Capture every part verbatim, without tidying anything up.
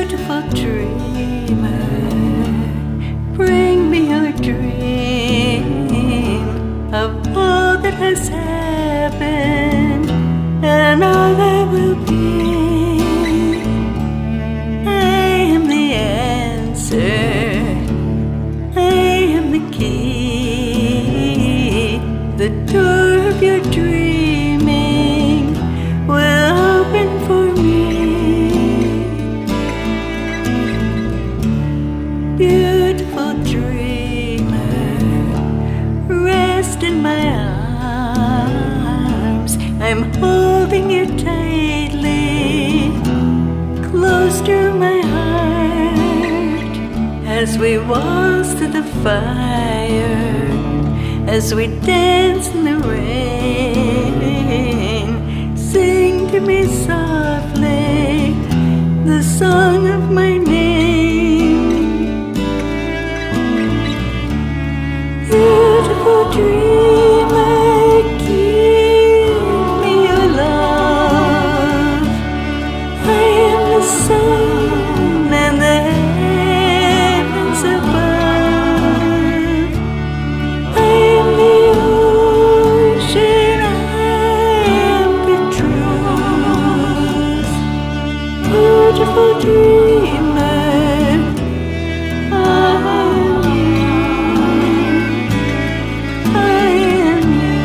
Beautiful dreamer, bring me your dream of all that has happened and all that will be. I am the answer, I am the key. The door of your dreaming will open for me. Beautiful dreamer, rest in my arms. I'm holding you tightly, close to my heart, as we waltz through the fire, as we dance in the rain. Sing to me softly the song of my name. Beautiful dreamer, give me your love. I am the sun and the heavens above. I am the ocean, I am the truth. Beautiful dreamer, I am you. I am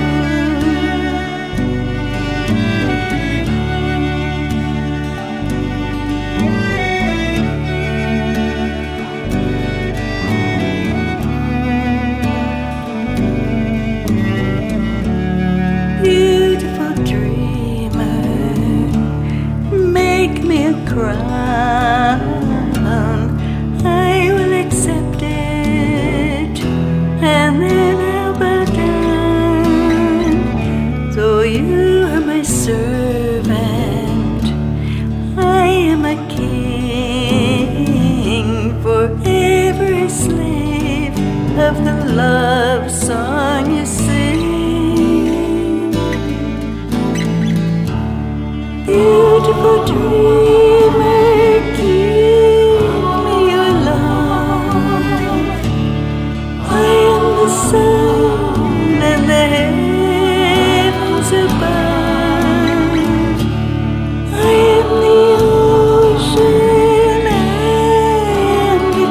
beautiful dreamer, make me a crown. I will accept it, and then I'll bow down. So you are my servant, I am a king, forever a slave of the love song you sing. Beautiful dreamer, give me your love. I am the sun and the heavens above. I am the ocean and the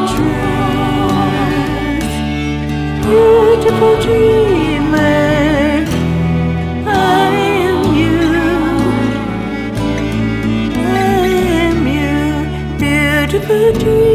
truth. Beautiful dreamer, I am you. I am you. Beautiful dreamer.